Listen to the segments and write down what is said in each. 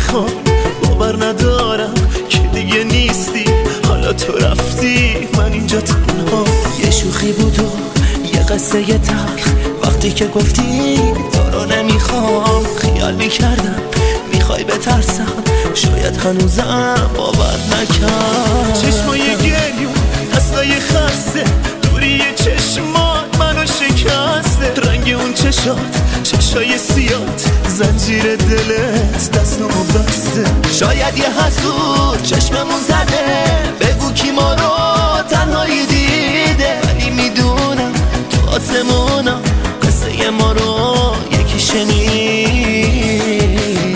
نمیخوام، باور ندارم که دیگه نیستی، حالا تو رفتی من اینجا تنها. یه شوخی بود و یه قصه تلخ، وقتی که گفتی تو رو نمیخوام خیال میکردم میخوای بترسم، شاید هنوزم باور نکرد. چشمای گریون دستای خسته، دوری چشمات منو شکسته، رنگ اون چشات چشای سیات، زنجیر دلت دستمو بسته. شاید یه حسود چشممون زده، بگو کی ما رو تنهایی دیده، ولی میدونم تو آسمونم قصه ما رو یکی شنیده.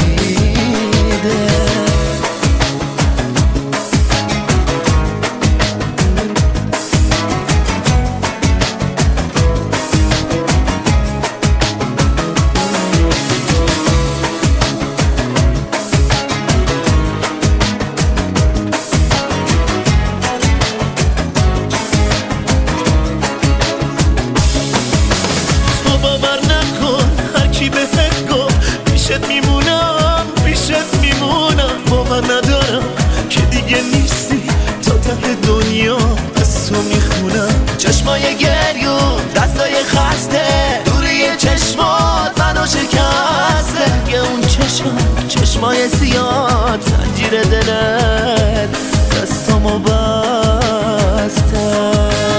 میمونم باور ندارم که دیگه نیستی، تا ته دنیا از تو میخونم. چشمای گریون دستای خسته، دوری چشمات منو شکسته، یه اون چشمای سیاد، زنجیر دلت دستامو بسته.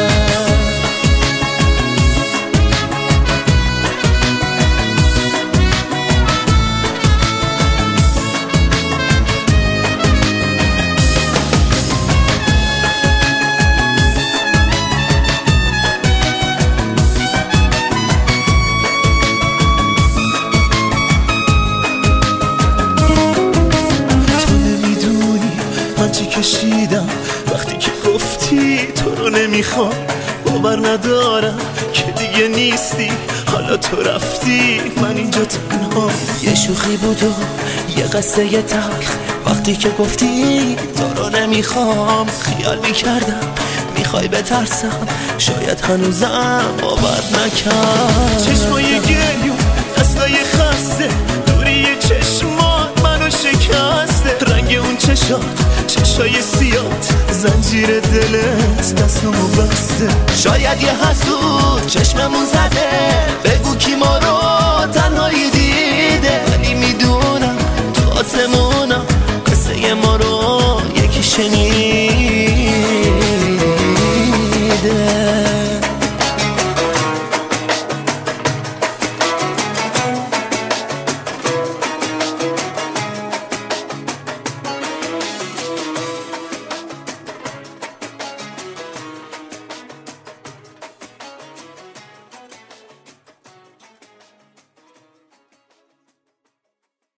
چی کشیدم وقتی که گفتی تو رو نمیخوام، باور ندارم که دیگه نیستی، حالا تو رفتی من اینجا تنها. یه شوخی بود و یه قصه تلخ، وقتی که گفتی تو رو نمیخوام خیال میکردم میخوای بترسم، شاید هنوزم باور نکرد. چشمای گریون دستای خسته، دوری چشمات منو شکسته، رنگ اون چشای سیات، زنجیر دلت دستمو بسته. شاید یه حسود چشممون زده، بگو کی ما رو تنهایی دیده، ولی میدونم تو آسمونم قصه ما رو یکی شنیده.